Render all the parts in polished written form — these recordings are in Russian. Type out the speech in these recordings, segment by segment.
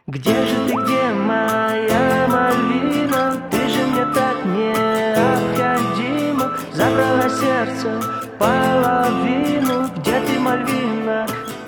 Где же ты, где моя Мальвина? Ты же мне так необходима. Забрала сердце половину. Где ты, Мальвина?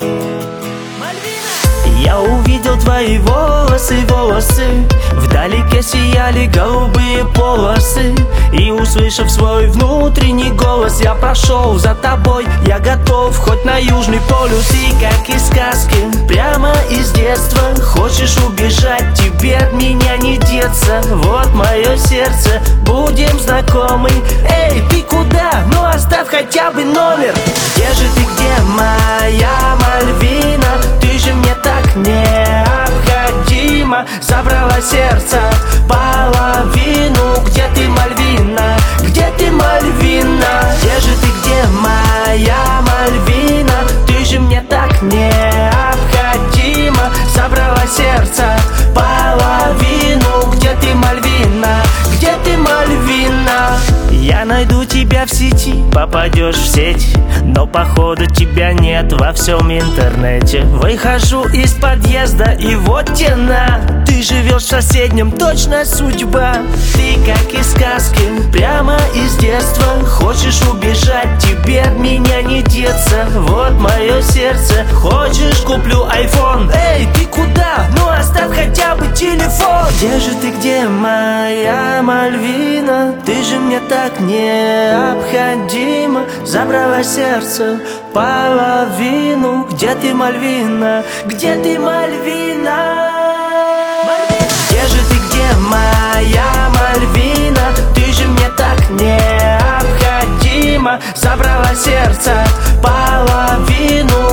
Я увидел твои волосы, вдалеке сияли голубые полосы. И услышав свой внутренний голос, я прошел за тобой. Я готов хоть на Южный полюс. И как из сказки, прямо из детства. Хочешь убежать, тебе от меня не деться. Вот мое сердце, будем знакомы. Эй, ты куда? Ну оставь хотя бы номер. Где же ты, где моя Мальвина? Ты же мне так необходима. Забрала сердце половину. Где ты, Мальвина? Где ты, Мальвина? Где же ты, где моя Мальвина? Ты же мне так необходима. Забрала сердце половину. Где ты, Мальвина? Где ты, Мальвина? Я найду тебя в сети, попадешь в сеть, но походу тебя нет во всем интернете. Выхожу из подъезда и вот тена. Ты живешь в соседнем, точно судьба. Ты как из сказки, прямо из детства. Хочешь убежать, тебе от меня не деться. Вот мое сердце, хочешь куплю iPhone. Эй, ты куда? Ну оставь хотя бы телефон. Где же ты, где моя Мальвина? Ты же мне так необходима. Забрала сердце половину. Где ты, Мальвина? Где ты, Мальвина? Где же ты, где моя Мальвина? Ты же мне так необходима. Забрала сердце половину.